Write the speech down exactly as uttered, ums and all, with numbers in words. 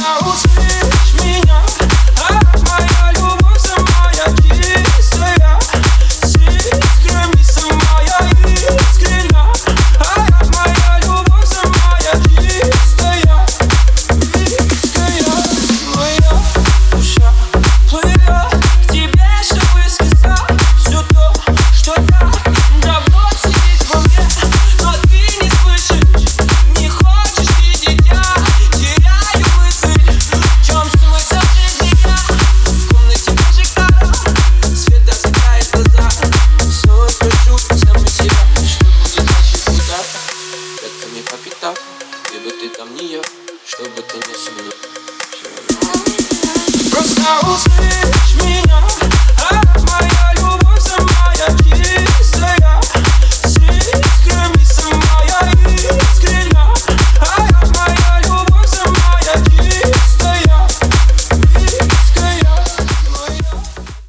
Просто услышь меня, а моя любовь самая чистая. С искрами самая искренняя, а моя любовь самая чистая. Искренняя моя душа плывет к тебе, чтобы сказать все то, что так давно сидит во мне. Но ты не слышишь, не хочешь видеть, я теряю мысль. В чем смысл жизни я? В комнате прожектора, свет осветляет глаза. Снова спрошу сама себя, что будет дальше, куда? Пятками по пятам, где бы ты там ни я, что бы ты ни со мной. Просто услышь меня, а моя любовь самая чистая.